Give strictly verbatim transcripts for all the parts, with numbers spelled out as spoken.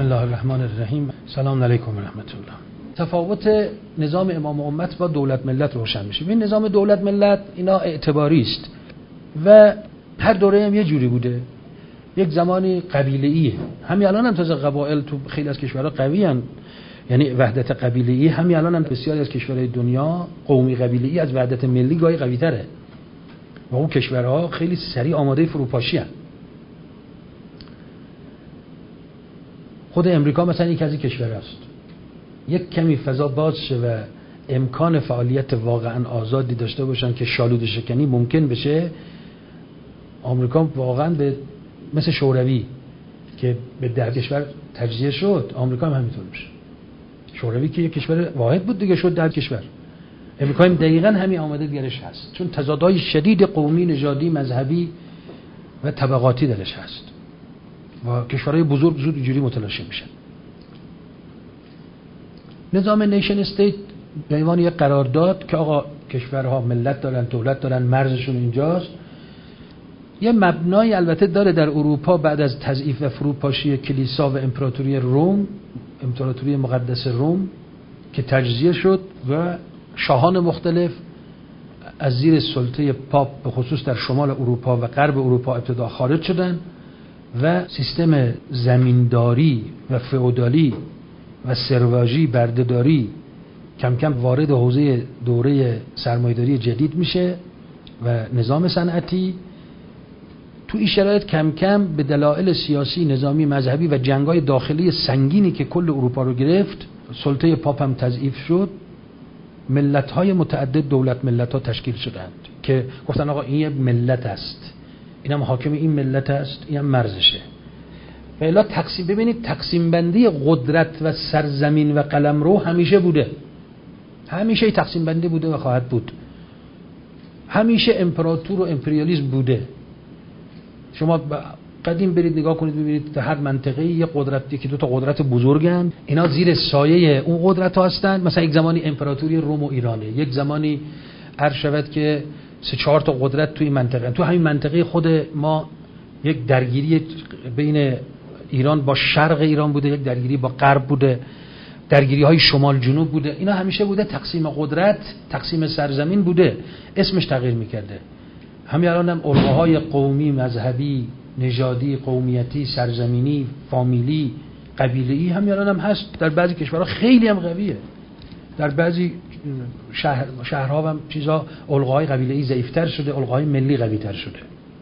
الله الرحمن الرحیم. سلام علیکم و رحمت الله. تفاوت نظام امام امت با دولت ملت روشن میشه. این نظام دولت ملت اینا اعتباری است و هر دوره هم یه جوری بوده. یک زمانی قبیله‌ایه، همین الان هم تازه قبایل تو خیلی از کشورها قوی ان، یعنی وحدت قبیله‌ای. همین الان هم بسیاری از کشورهای دنیا قومی قبیله‌ای از وحدت ملی گاهی قوی‌تره و اون کشورها خیلی سریع آماده فروپاشی ان. خود امریکا مثلا یک از این کشورهاست. یک کمی فضا باز شه و امکان فعالیت واقعا آزادی داشته باشن که شالوده شکنی ممکن بشه، آمریکا واقعا به مثل شوروی که به ده کشور تجزیه شد، آمریکا هم همینطور میشه. شوروی که یک کشور واحد بود دیگه شد ده کشور. امریکا هم دقیقاً همین آماده دیگرش هست، چون تضادهای شدید قومی، نژادی، مذهبی و طبقاتی درش هست و کشورهای بزرگ زود اینجوری متلاشی میشن. نظام نیشن استیت به عنوان یک قرارداد که آقا کشورها ملت دارن، دولت دارن، مرزشون اینجاست، یه مبنای البته داره در اروپا بعد از تضعیف و فروپاشی کلیسا و امپراتوری روم، امپراتوری مقدس روم که تجزیه شد و شاهان مختلف از زیر سلطه پاپ به خصوص در شمال اروپا و غرب اروپا ابتدا خارج شدن و سیستم زمینداری و فئودالی و سرواژی بردهداری کم کم وارد حوزه دوره سرمایه‌داری جدید میشه و نظام صنعتی. تو این شرایط کم کم به دلایل سیاسی، نظامی، مذهبی و جنگ‌های داخلی سنگینی که کل اروپا رو گرفت، سلطه پاپ هم تضعیف شد، ملت‌های متعدد دولت ملت‌ها تشکیل شدند که گفتن آقا این یه ملت است، اینم حاکم این ملت است، اینم مرزشه. و الا تقسیم، ببینید تقسیم بندی قدرت و سرزمین و قلمرو همیشه بوده، همیشه تقسیم بندی بوده و خواهد بود. همیشه امپراتور و امپریالیسم بوده. شما قدیم برید نگاه کنید ببینید در هر منطقه یه قدرت، یکی دو تا قدرت بزرگن، اینا زیر سایه اون قدرت ها هستن. مثلا یک زمانی امپراتوری روم و ایرانه، یک زمانی عرض شود که سه چهار تا قدرت توی منطقه. تو همین منطقه خود ما یک درگیری بین ایران با شرق ایران بوده، یک درگیری با غرب بوده، درگیری های شمال جنوب بوده. اینا همیشه بوده. تقسیم قدرت، تقسیم سرزمین بوده، اسمش تغییر میکرده. همین الان هم الگوهای قومی، مذهبی، نژادی، قومیتی، سرزمینی، فامیلی، قبیله‌ای همین الان هم هست. در بعضی کشورها خیلی هم قویه، در بعضی شهر شهرها هم چیزا الگوهای قبیله‌ای ضعیف‌تر شده، الگوهای ملی قوی‌تر شده.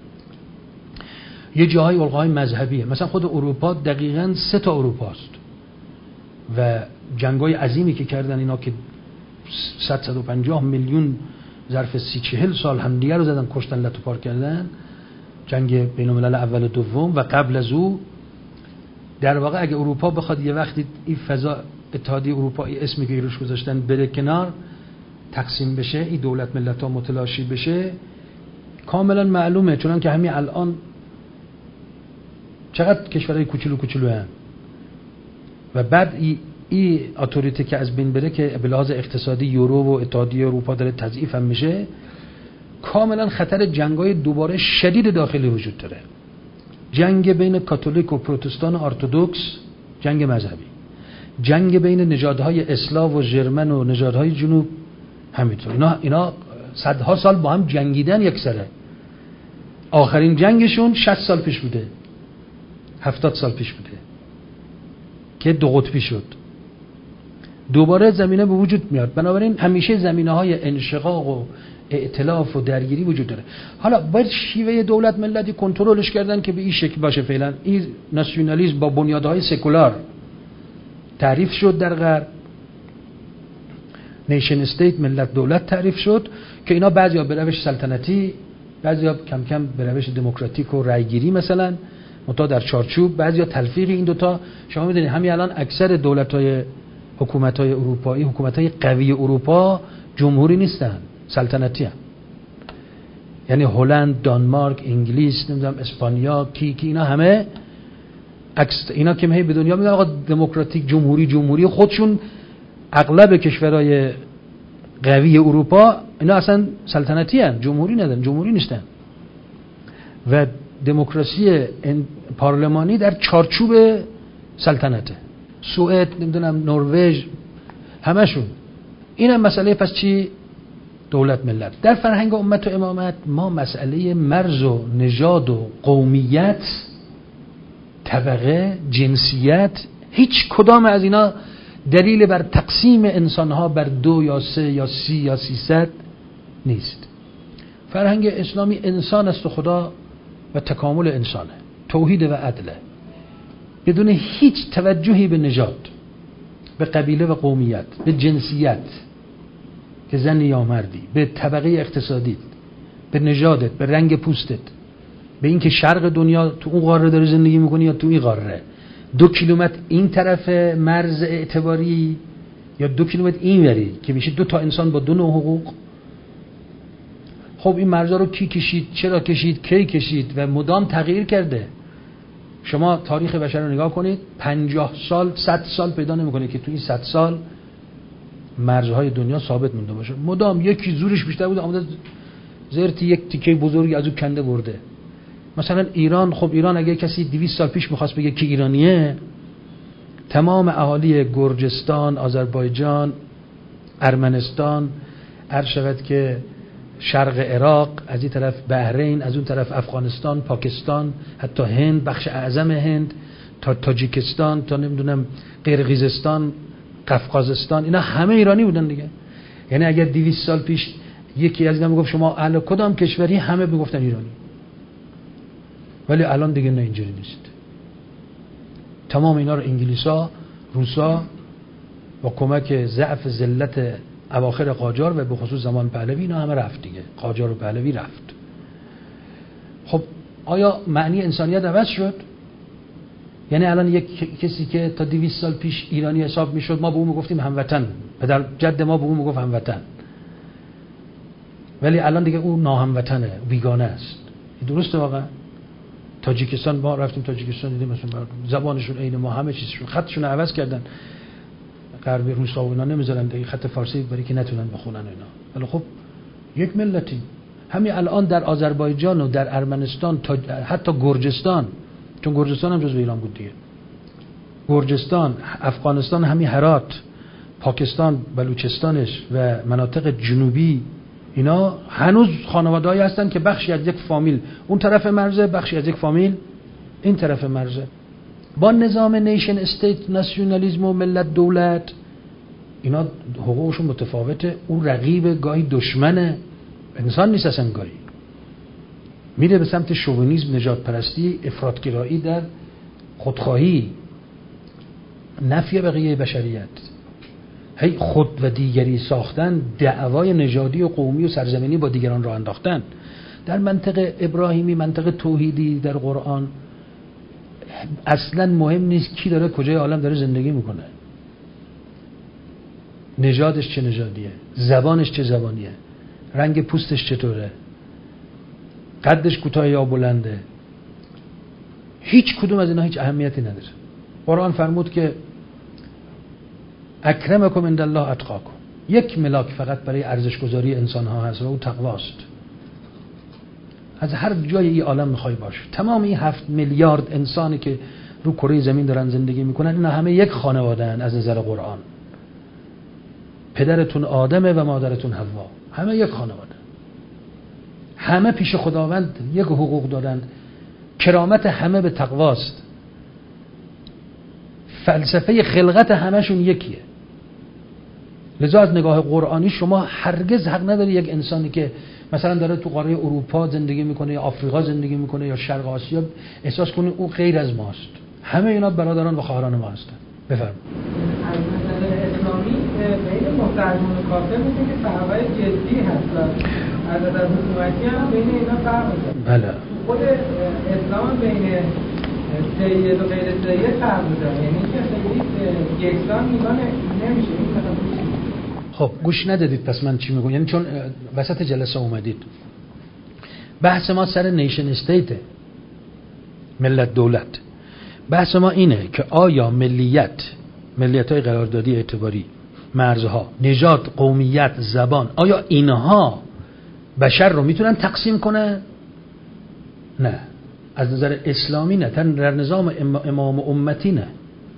یه جاهای الگوهای مذهبیه. مثلا خود اروپا دقیقاً سه تا اروپاست و جنگ‌های عظیمی که کردن اینا که صد صد و پنجاه میلیون ظرف سی چهل سال همدیگه رو زدن، کشتن، لطو پار کردن. جنگ بین الملل اول و دوم و قبل از او در واقع اگه اروپا بخواد یه وقتی این فضا اتحادیه اروپایی اسمی که روش گذاشتن بره کنار، تقسیم بشه، این دولت ملت ها متلاشی بشه، کاملا معلومه. چون که همین الان چقدر کشورهای کوچولو کوچولو هستن و بعد این ای اتوریته که از بین بره که به لحاظ اقتصادی یورو و اتحادیه اروپا داره تضعیف هم میشه، کاملا خطر جنگ‌های دوباره شدید داخلی وجود داره. جنگ بین کاتولیک و پروتستان ارتدوکس، جنگ مذهبی، جنگ بین نژادهای اسلاو و ژرمن و نژادهای جنوب همینطور. اینا اینا صدها سال با هم جنگیدن یک سره. آخرین جنگشون شصت سال پیش بوده، هفتاد سال پیش بوده که دو قطبی شد. دوباره زمینه به وجود میاد. بنابراین همیشه زمینه‌های انشقاق و ائتلاف و درگیری وجود داره. حالا باید شیوه دولت ملتی کنترلش کردن که به این شکل باشه. فعلا این ناسیونالیسم با بنیادهای سکولار تعریف شد در غرب، نیشن استیت، ملت دولت تعریف شد که اینا بعضیا به روش سلطنتی، بعضیا کم کم به روش دموکراتیک و رأیگیری مثلا، متا در چارچوب، بعضیا تلفیق این دوتا. شما میدونید همین الان اکثر دولت‌های حکومت‌های اروپایی، حکومت‌های قوی اروپا جمهوری نیستن، سلطنتی هستند. یعنی هلند، دانمارک، انگلیس، نمیدونم اسپانیا، کی کی اینا همه عکس اینا که به دنیا میگن آقا دموکراتیک، جمهوری، جمهوری خودشون اغلب کشورهای قوی اروپا اینا اصلا سلطنتی هستند، جمهوری ندارن، جمهوری نیستن. و دموکراسی پارلمانی در چارچوب سلطنته، سوئد، نمیدونم نروژ، همشون. اینم مسئله پس چی؟ دولت ملت. در فرهنگ امت و امامت ما مسئله مرز و نژاد و قومیت، طبقه، جنسیت، هیچ کدام از اینا دلیل بر تقسیم انسانها بر دو یا سه یا سی یا سیصد نیست. فرهنگ اسلامی انسان است و خدا و تکامل انسانه، توحید و عدله، بدون هیچ توجهی به نژاد، به قبیله و قومیت، به جنسیت که زن یا مردی، به طبقه اقتصادی، به نژادت، به رنگ پوستت، به اینکه شرق دنیا تو اون قاره داره زندگی میکنی یا تو این قاره، دو کیلومتر این طرف مرز اعتباری یا دو کیلومتر این وری که میشه دو تا انسان با دو نوع حقوق. خب این مرزا رو کی کشید؟ چرا کشید؟ کی کشید؟ و مدام تغییر کرده. شما تاریخ بشر رو نگاه کنید، پنجاه سال، صد سال پیدا نمی‌کنید که تو این صد سال مرزهای دنیا ثابت مونده باشه. مدام یکی زورش بیشتر بود، آمده زرتی یک تیکه بزرگی از اون کنده برده. مثلا ایران، خب ایران اگه کسی دویست سال پیش می‌خواست بگه که ایرانیه، تمام اهالی گرجستان، آذربایجان، ارمنستان، عرض شود که شرق عراق، از این طرف بحرین، از اون طرف افغانستان، پاکستان، حتی هند، بخش اعظم هند، تا تاجیکستان، تا نمیدونم قرقیزستان، قفقازستان، اینا همه ایرانی بودن دیگه. یعنی اگر دویست سال پیش یکی از اینا میگفت شما اهل کدام کشوری، همه میگفتن ایرانی. ولی الان دیگه نه، اینجوری نیست. تمام اینا رو انگلیسا، روسا با کمک ضعف ذلت اواخر قاجار و به خصوص زمان پهلوی اینا همه رفت دیگه. قاجار و پهلوی رفت. خب آیا معنی انسانیت عوض شد؟ یعنی الان یک کسی که تا دویست سال پیش ایرانی حساب میشد، ما به اون میگفتیم هموطن، پدر جد ما به اون میگفت هموطن، ولی الان دیگه اون ناهموطنه، بیگانه است. درسته واقعا؟ تاجیکستان، ما رفتیم تاجیکستان دیدیم مثلا زبانشون عین ما، همه چیزشون، خطشون عوض کردن. غربی روسا و اینا نمیذارن دیگه خط فارسی برای که نتونن بخونن اینا. ولی خب یک ملتی. همین الان در آذربایجان و در ارمنستان، تا حتی گرجستان، چون گرجستان هم جزو ایران بود دیگه، گرجستان، افغانستان، همین هرات، پاکستان، بلوچستانش و مناطق جنوبی، اینا هنوز خانواده‌ای هستن که بخشی از یک فامیل اون طرف مرزه، بخشی از یک فامیل این طرف مرزه. با نظام نیشن استیت، ناسیونالیسم و ملت دولت، اینا حقوقشون متفاوته. اون رقیب، گاهی دشمن انسان نیست اصلا، گاهی میره به سمت شوونیسم، نجات پرستی، افراطگرایی در خودخواهی، نفی بقیه بشریت، هی خود و دیگری ساختن، دعوای نژادی و قومی و سرزمینی با دیگران را انداختن. در منطق ابراهیمی، منطق توحیدی در قرآن، اصلا مهم نیست کی داره کجای عالم داره زندگی میکنه، نژادش چه نژادیه، زبانش چه زبانیه، رنگ پوستش چطوره، قدش کوتاه یا بلنده، هیچ کدوم از اینا هیچ اهمیتی نداره. قرآن فرمود که اکرمکم عند الله اتقاکم. یک ملاک فقط برای ارزش گذاری انسان ها هست و اون تقواست. از هر جای این عالم میخوای باش. تمام این هفت میلیارد انسانی که رو کره زمین دارن زندگی میکنن، اینا همه یک خانواده هن از نظر قرآن. پدرتون آدمه و مادرتون حوا، همه یک خانواده، همه پیش خداوند یک حقوق دارند. کرامت همه به تقواست. فلسفه خلقت همشون یکیه. لذا از نگاه قرآنی شما هرگز حق نداری یک انسانی که مثلا داره تو قاره اروپا زندگی میکنه یا آفریقا زندگی میکنه یا شرق آسیا احساس کنه او غیر از ماست. همه اینا برادران و خواهران ما هستن. بفرمایید. از نظر اسلامی بین مسلمان و کافر میگه که فرقای جدی هست. از نظر حکومتی هم بین اینا فرق داره. بله. خود اسلام بین سید و غیر سید فرق داره. یعنی که خیلی یکسان نگاه نمیشه. این مثلا خب گوش ندادید پس من چی میگم؟ یعنی چون وسط جلسه اومدید. بحث ما سر نیشن استیت، ملت دولت. بحث ما اینه که آیا ملیت، ملیت‌های قراردادی اعتباری، مرزها، نژاد، قومیت، زبان، آیا اینها بشر رو میتونن تقسیم کنن؟ نه. از نظر اسلامی نه. در نظام امام امتی نه.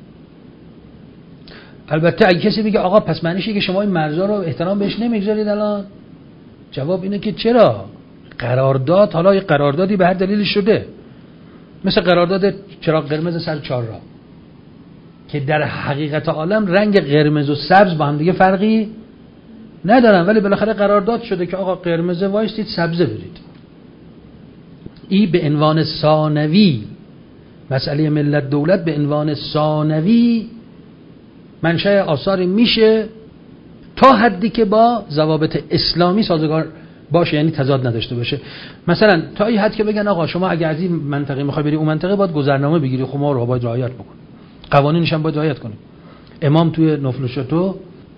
البته اگه کسی بگه آقا پس معنیشه که شما این مرزا رو احترام بهش نمیگذارید الان، جواب اینه که چرا؟ قرارداد، حالا یه قراردادی به هر دلیلی شده، مثل قرارداد چراغ قرمز سر چهارراه که در حقیقت عالم رنگ قرمز و سبز با هم دیگه فرقی ندارن، ولی بالاخره قرارداد شده که آقا قرمز وایستید سبزه برید. این به عنوان ثانوی، مسئله ملت دولت به عنوان ثانوی منشأ آثاری میشه تا حدی که با ضوابط اسلامی سازگار باشه، یعنی تضاد نداشته باشه. مثلا تا این حد که بگن آقا شما اگه از این منطقه میخوای بری اون منطقه باید گذرنامه بگیری، خب ما رو باید رعایت بکن، قوانینش هم باید رعایت کنیم. امام توی نفل شتو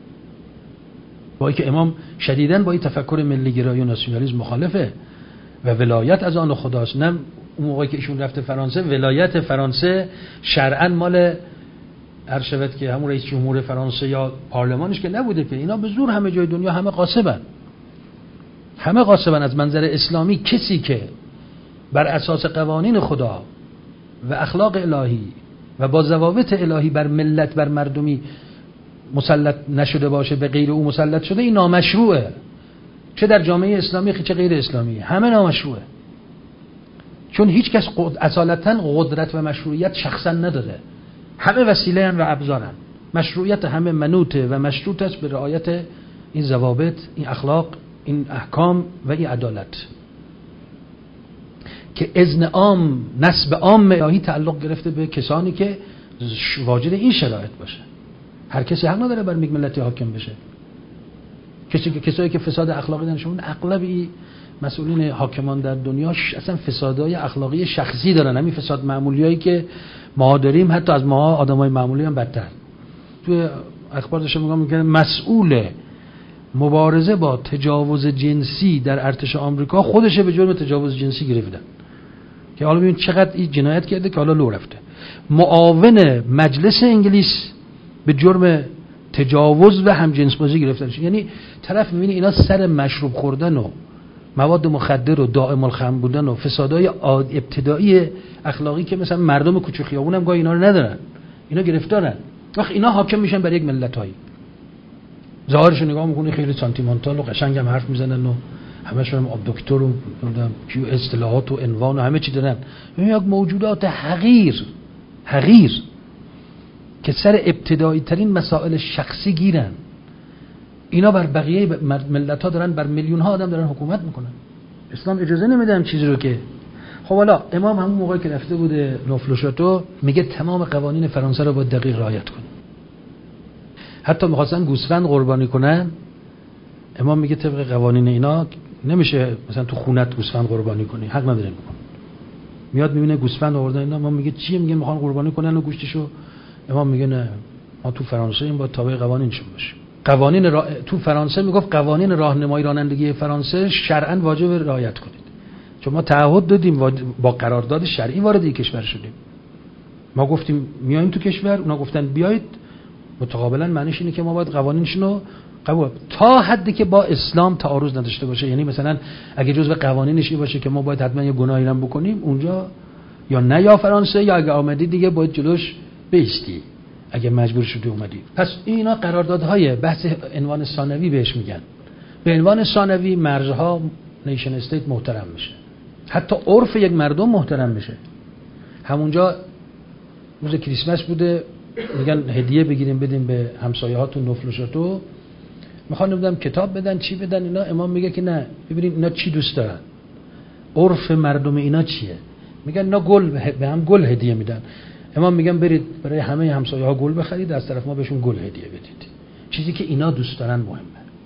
با اینکه امام شدیداً با این تفکر ملی گرایی و ناسیونالیسم مخالفه و ولایت از آن خداست، نه اون موقعی که ایشون رفته فرانسه ولایت فرانسه شرعاً مال ارشد که همون رئیس جمهور فرانسه یا پارلمانش که نبوده که، اینا به زور همه جای دنیا همه غاصبن، همه غاصبن. از منظر اسلامی کسی که بر اساس قوانین خدا و اخلاق الهی و با ضوابط الهی بر ملت بر مردمی مسلط نشده باشه، به غیر او مسلط شده، این نامشروعه، چه در جامعه اسلامی چه غیر اسلامی، همه نامشروعه. چون هیچ کس اصالتا قدرت و مشروعیت شخصا نداره، همه وسیله هن و ابزارن. مشروعیت همه منوطه و مشروط است به رعایت این ضوابط، این اخلاق، این احکام و این عدالت که اذن عام، نسب عام الهی تعلق گرفته به کسانی که واجد این شرایط باشه. هر کسی حق نداره بر یک ملتی حاکم بشه. کسی که کسایی که فساد اخلاقی دارن، اغلب این مسئولین حاکمان در دنیا اصلا فسادهای اخلاقی شخصی دارن، همین فساد معمولیایی که ما داریم حتی از ما آدمای معمولی هم بدتر. توی اخبار داشتم میگم میگن مسئول مبارزه با تجاوز جنسی در ارتش آمریکا خودشه به جرم تجاوز جنسی گرفتن، که حالا ببین چقدر این جنایت کرده که حالا لو رفته. معاون مجلس انگلیس به جرم تجاوز و همجنسبازی گرفتن. یعنی طرف میبینی اینا سر مشروب خوردن و مواد مخدر و دائم الخمر بودن و فسادهای ابتدایی اخلاقی که مثلا مردم کوچه خیابون هم گاهی اینا رو ندارن، اینا گرفتارن. وقت اینا حاکم میشن بر یک ملت‌هایی، ظاهرش نگاه میکنی خیلی سانتیمانتال و قشنگ هم حرف میزنن و همشون هم دکتر و کیو اصطلاحات و عنوان و همه چی دارن. این یک موجودات حقیر حقیر که سر ابتدایی ترین مسائل شخصی گیرن، اینا بر بقیه ملت ها دارن، بر میلیون ها آدم دارن حکومت میکنن. اسلام اجازه نمیده هم چیزی رو که. خب حالا امام همون موقعی که رفته بوده نفل شتو میگه تمام قوانین فرانسه رو باید دقیق رعایت کن. حتی میخواستن گوسفند قربانی کنن، امام میگه طبق قوانین اینا نمیشه مثلا تو خونت گوسفند قربانی کنی، حق نداره بکن. میاد میبینه گوسفند آوردن اینا، امام میگه چیه؟ میگه میخوان قربانی کنن و گوشتشو. امام میگه نه، ما تو فرانسه این باید تابع قوانینشون باشه. قوانین را... تو فرانسه میگفت قوانین راهنمایی رانندگی فرانسه شرعاً واجب رعایت کنید، چون ما تعهد دادیم با قرارداد شرعی وارد این کشور شدیم. ما گفتیم میایم تو کشور، اونا گفتن بیایید، متقابلا معنیش اینه که ما باید قوانینشون رو قبول تا حدی که با اسلام تعارض نداشته باشه. یعنی مثلا اگه جزء قوانینش این باشه که ما باید حتما یه گناهی رو بکنیم، اونجا یا نه یا فرانسه یا اگه آمدی دیگه باید جلوش بیستی اگه مجبور شدی اومدی. پس اینا قراردادهای بحث عنوان ثانوی بهش میگن. به عنوان ثانوی مرزها نیشن استیت محترم میشه، حتی عرف یک مردم محترم میشه. همونجا روز کریسمس بوده، میگن هدیه بگیریم بدیم به همسایه هاتون نفل شتو، میخوان نمیدونم کتاب بدن چی بدن اینا. امام میگه که نه، ببینید اینا چی دوست دارن، عرف مردم اینا چیه. میگن اینا گل به هم گل هدیه میدن. امام میگن برید برای همه همسایه ها گل بخرید، از طرف ما بهشون گل هدیه بدید. چیزی که اینا دوست دارن مهمه.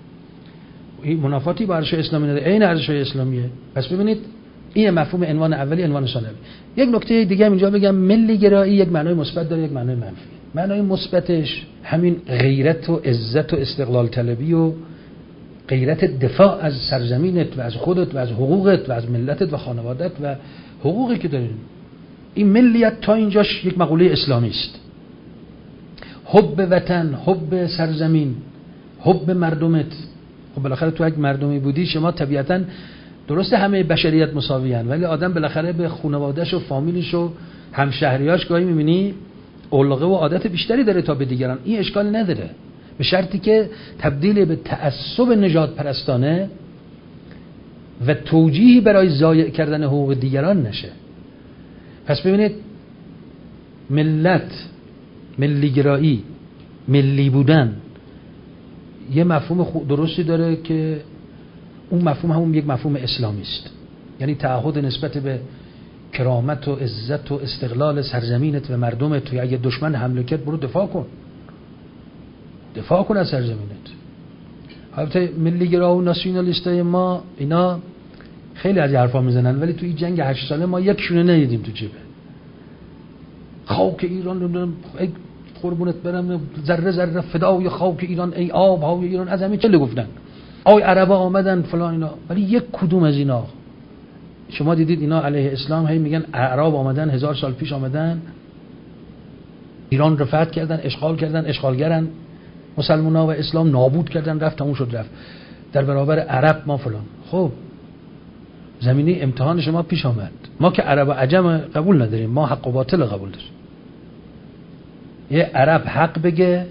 این منافاتی با ارزش اسلامی نداره، عین ارزش اسلامیه. پس ببینید این مفهوم عنوان اولی، عنوان ثانوی. یک نکته دیگه هم اینجا بگم، ملی گرایی یک معنای مثبت داره، یک معنای منفی. معنای مثبتش همین غیرت و عزت و استقلال طلبی و غیرت دفاع از سرزمینت و از خودت و از حقوقت و از ملتت و خانوادت و حقوقی که داری. این ملیت تا اینجاش یک مقوله اسلامی است. حب وطن، حب سرزمین، حب مردمت. خب بالاخره تو یک مردمی بودی شما طبیعتاً، درسته همه بشریت مساوی هن، ولی آدم بالاخره به خانواده‌اش و فامیلش و همشهریاش گاهی می‌بینی علقه و عادت بیشتری داره تا به دیگران. این اشکال نداره، به شرطی که تبدیل به تعصب نژاد پرستانه و توجیهی برای ضایع کردن حقوق دیگران نشه. پس ببینید، ملت، ملیگرایی، ملی بودن یه مفهوم درستی داره که اون مفهوم همون یک مفهوم اسلامی است. یعنی تعهد نسبت به کرامت و عزت و استقلال سرزمینت و مردمت. تو اگه دشمن حمله کرد برو دفاع کن، دفاع کن از سرزمینت. البته ملیگرا و ناسیونالیستای ما اینا خیلی از حرفا میزنن، ولی تو این جنگ هشت ساله ما یکشونه ندیدیم تو جبهه. خاک ایران، ای قربونت برم، ذره ذره فدای خاک ایران، ای آب های ایران، از همین چه گفتن؟ آی عربا آمدن فلان اینا، ولی یک کدوم از اینا شما دیدید اینا علیه اسلام هی میگن اعراب آمدن، هزار سال پیش آمدن ایران رو فتح کردن، اشغال کردن، اشغالگرن، مسلمان‌ها و اسلام نابود کردن، رفت تموم شد رفت، در برابر عرب ما فلان. خب زمینه امتحان شما پیش آمد. ما که عرب و عجم قبول نداریم، ما حق و باطل قبول داریم. یه عرب حق بگه،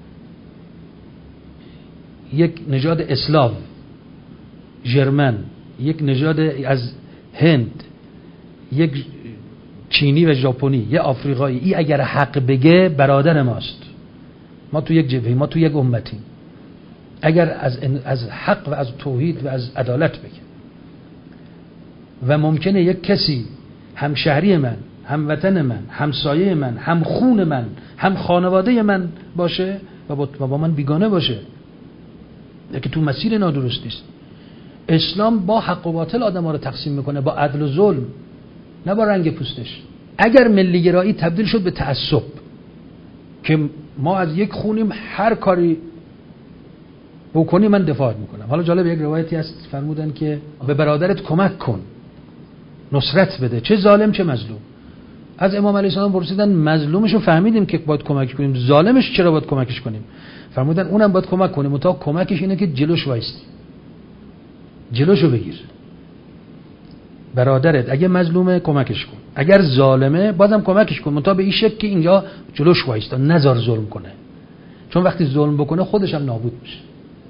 یک نژاد اسلاو، ژرمن، یک نژاد از هند، یک چینی و ژاپنی، یه آفریقایی، ای اگر حق بگه برادر ماست. ما تو یک جبهه، ما تو یک امتیم. اگر از از حق و از توحید و از عدالت بگه و ممکنه یک کسی همشهری من، هموطن من، همسایه من، هم خون من، هم خانواده من باشه و با, و با من بیگانه باشه، که تو مسیر نادرستی است. اسلام با حق و باطل آدم‌ها رو تقسیم میکنه، با عدل و ظلم، نه با رنگ پوستش. اگر ملیگرایی تبدیل شد به تعصب که ما از یک خونیم، هر کاری بکنی من دفاع میکنم. حالا جالب، یک روایتی هست فرمودن که به برادرت کمک کن، نصرت بده، چه ظالم چه مظلوم. از امام علیه السلام پرسیدن مظلومش رو فهمیدیم که باید کمک کنیم، ظالمش چرا باید کمکش کنیم؟ فرمودن اونم باید کمک کنیم، منتها کمکش اینه که جلوش وایستی، جلوشو بگیر. برادرت اگه مظلومه کمکش کن، اگر ظالمه بازم کمکش کن، منتها به این شکل که اینجا جلوش وایستا، نذار ظلم کنه، چون وقتی ظلم بکنه خودش هم نابود میشه.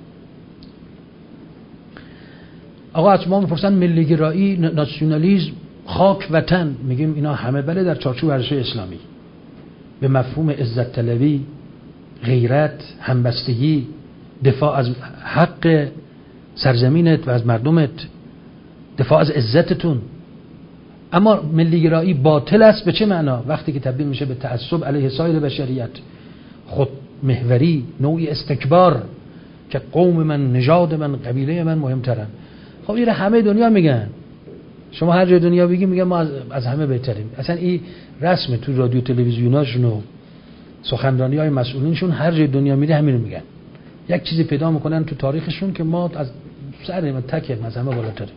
آقا از ما میپرسن ملیگرایی، ناسیونالیسم، خاک وطن، میگیم اینا همه بله در چارچوب ارزش اسلامی، به مفهوم عزت طلبی، غیرت، همبستگی، دفاع از حق سرزمینت و از مردمت، دفاع از عزتتون. اما ملیگرایی باطل است به چه معنا؟ وقتی که تبدیل میشه به تعصب علیه سایر بشریت، خود محوری، نوعی استکبار که قوم من، نژاد من، قبیله من مهمترن. خب این همه دنیا میگن، شما هر جای دنیا بگی میگن ما از, از همه بهتریم. اصلا این رسمه تو رادیو تلویزیوناشون و سخنرانی های مسئولینشون، هر جای دنیا میره همین رو میگن. یک چیزی پیدا میکنن تو تاریخشون که ما از سر ما تکیم، از همه بالاتریم.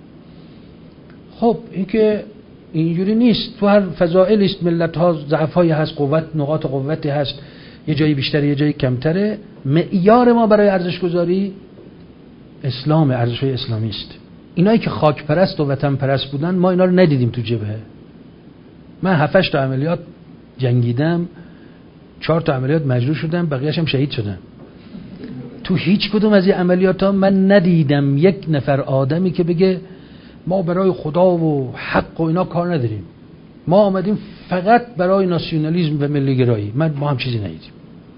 خب این که اینجوری نیست، تو هر فضائلی است، ملت ها ضعف‌هایی هست، قوت، نقاط قوتی هست، یه جایی بیشتره یه جایی کمتره. معیار ما برای ارزش گذاری اسلام، ارزش‌های اسلامی است. اینایی که خاک پرست و وطن پرست بودن ما اینا رو ندیدیم تو جبهه. من هفت تا عملیات جنگیدم، چهار تا عملیات مجروح شدم، بقیه‌اش هم شهید شدم. تو هیچ کدوم از این عملیات ها من ندیدم یک نفر آدمی که بگه ما برای خدا و حق و اینا کار نداریم، ما آمدیم فقط برای ناسیونالیسم و ملیگرایی. من ما هم چیزی ندیدیم.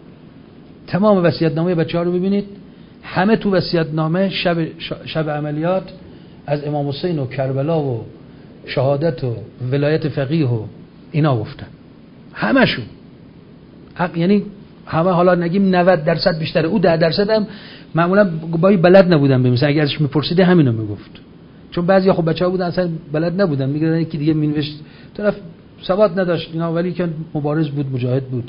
تمام وصیت‌نامه بچه‌ها رو ببینید، همه تو وصیت‌نامه شب شب عملیات از امام حسین و کربلا و شهادت و ولایت فقیه و اینا گفتن، همشون. حق یعنی همه، حالا نگیم نود درصد بیشتره، او ده درصد هم معمولا بایی بلد نبودن. به مثلا اگه ازش میپرسیده همینو میگفت، چون بعضیا خب بچه‌ها بودن اصلا بلد نبودن، میگردن یکی دیگه مینوشت، طرف سواد نداشت اینا، ولی که مبارز بود، مجاهد بود.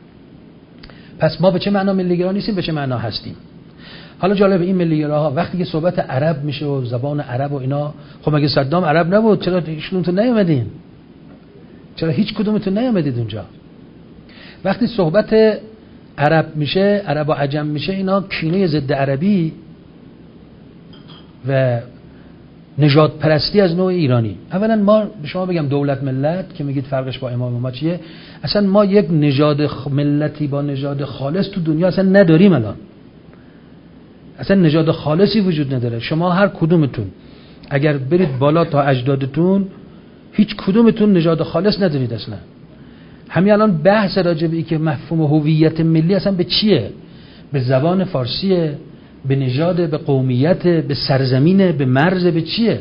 پس ما به چه معنا ملیگرا نیستیم، به چه معنا هستیم؟ حالا جالب، این ملیگراها وقتی که صحبت عرب میشه و زبان عرب و اینا، خب مگه صدام عرب نبود؟ چرا هیچکدومتون نیومدین؟ چرا هیچ کدومتون نیومدید اونجا؟ وقتی صحبت عرب میشه، عرب و عجم میشه، اینا کینه ضد عربی و نژاد پرستی از نوع ایرانی. اولا ما به شما بگم دولت ملت که میگید فرقش با امام ما چیه، اصلا ما یک نژاد ملتی با نژاد خالص تو دنیا اصلا نداریم الان. اصلا نژاد خالصی وجود نداره. شما هر کدومتون اگر برید بالا تا اجدادتون هیچ کدومتون نژاد خالص ندارید اصلا. همین الان بحث راجع به این که مفهوم هویت ملی اصلا به چیه؟ به زبان فارسیه، به نژاد، به قومیت، به سرزمین، به مرز، به چیه؟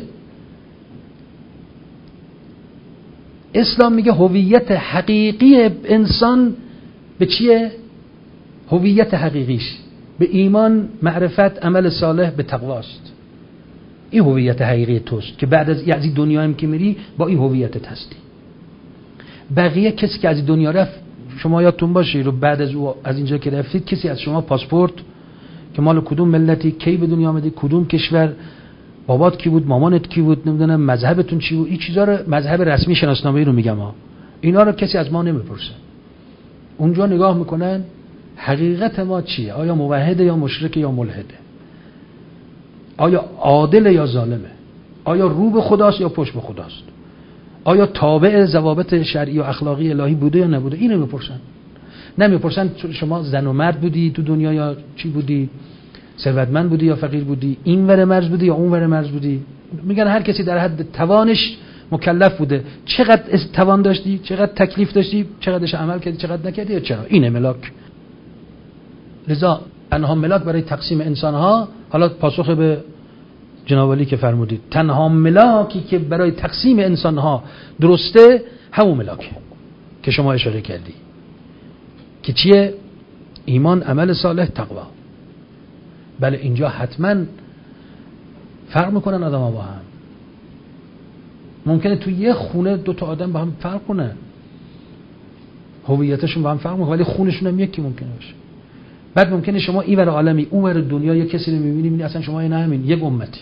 اسلام میگه هویت حقیقی انسان به چیه؟ هویت حقیقیش به ایمان، معرفت، عمل صالح، به تقواست. این هویت حقیقی توست که بعد از از این دنیا هم که میری با این هویتت هستی. بقیه کسی که از این دنیا رفت، شما یادتون باشه رو بعد از او از اینجا که رفتید کسی از شما پاسپورت که مال کدوم ملتی، کی به دنیا آمدی، کدوم کشور، بابات کی بود، مامانت کی بود، نمیدونم مذهبتون چی بود، این چیزا رو مذهب رسمی شناسنامه‌ای رو میگم ها، اینا رو کسی از ما نمیپرسه. اونجا نگاه میکنن حقیقت ما چیه، آیا موحده یا مشرک یا ملحده، آیا عادل یا ظالمه، آیا رو به خداست یا پشت به خداست، آیا تابع ضوابط شرعی و اخلاقی الهی بوده یا نبوده. اینو میپرسن. نمیپرسن شما زن و مرد بودی تو دنیا یا چی بودی، ثروتمند بودی یا فقیر بودی، این ور مرز بودی یا اون ور مرز بودی. میگن هر کسی در حد توانش مکلف بوده. چقدر توان داشتی، چقدر تکلیف داشتی، چقدرش عمل کردی، چقدر نکردی، یا چرا. اینه ملاک. لذا تنها ملاک برای تقسیم انسان‌ها، حالا پاسخ به جناب علی که فرمودید، تنها ملاکی که برای تقسیم انسان‌ها درسته همون ملاکه که شما اشاره کردی که چیه؟ ایمان، عمل صالح، تقوا. بله اینجا حتما فرق میکنن آدم ها با هم. ممکنه تو یه خونه دو تا آدم با هم فرق کنن، هویتشون با هم فرق میکنه، ولی خونشون هم یکی ممکنه باشه. بعد ممکنه شما این ور عالمی اون ور دنیا یه کسی رو میبینی میبینی اصلا شما این همین یک امتی.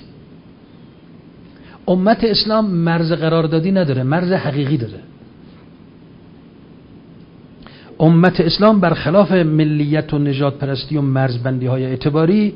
امت اسلام مرز قراردادی نداره، مرز حقیقی داره. امت اسلام برخلاف ملیت و نژاد پرستی و مرزبندی های اعتباری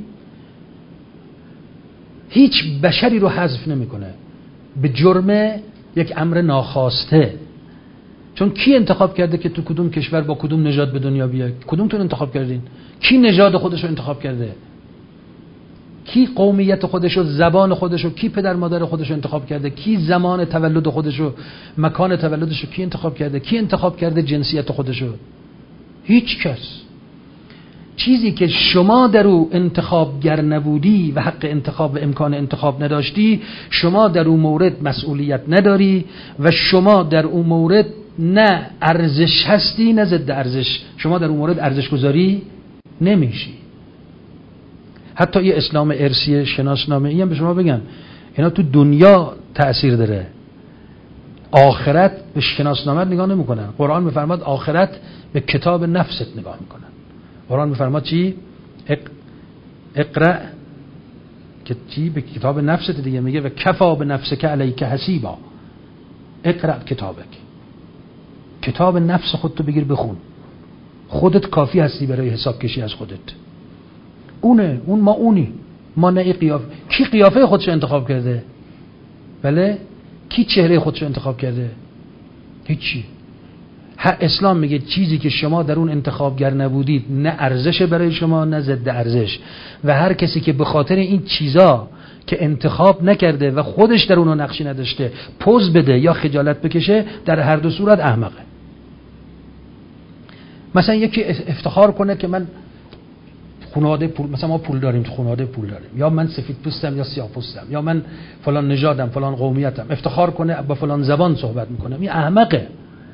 هیچ بشری رو حذف نمیکنه به جرم یک امر ناخواسته. چون کی انتخاب کرده که تو کدوم کشور با کدوم نژاد به دنیا بیاد؟ کدومتون انتخاب کردین؟ کی نژاد خودش رو انتخاب کرده؟ کی قومیت خودش رو، زبان خودش رو، کی پدر مادر خودش رو انتخاب کرده؟ کی زمان تولد خودش رو، مکان تولدش رو کی انتخاب کرده؟ کی انتخاب کرده جنسیت خودش رو؟ هیچ کس. چیزی که شما در او انتخابگر نبودی و حق انتخاب و امکان انتخاب نداشتی، شما در اون مورد مسئولیت نداری و شما در اون مورد نه ارزش هستی نه ضد ارزش. شما در اون مورد ارزش گذاری نمیشی. حتی یه اسلام ارثی شناسنامه ای هم به شما بگم اینا تو دنیا تأثیر داره، آخرت به شناسنامه نگاه نمیکنن. قرآن میفرماد آخرت به کتاب نفست نگاه میکنن. قرآن میفرماد چی؟ اق... اقرأ که چی؟ به کتاب نفست دیگه میگه و کفا به نفسک علیک حسیبا. اقرأ کتابک، کتاب نفس خودتو بگیر بخون، خودت کافی هستی برای حساب کشی از خودت. اونه، اون ما اونی، ما نه ای قیافه. کی قیافه خودشو انتخاب کرده؟ بله؟ کی چهره خودشو انتخاب کرده؟ هیچی. اسلام میگه چیزی که شما در اون انتخابگر نبودید نه ارزش برای شما نه ضد ارزش، و هر کسی که به خاطر این چیزا که انتخاب نکرده و خودش در اونو نقشی نداشته پوز بده یا خجالت بکشه، در هر دو صورت احمقه. مثلا یکی افتخار کنه که من خانواده پول، مثلا ما پول داریم، خانواده پول داریم، یا من سفید پوستم یا سیاه پوستم، یا من فلان نژادم، فلان قومیتم، افتخار کنه با فلان زبان صحبت میکنم، این احمقه.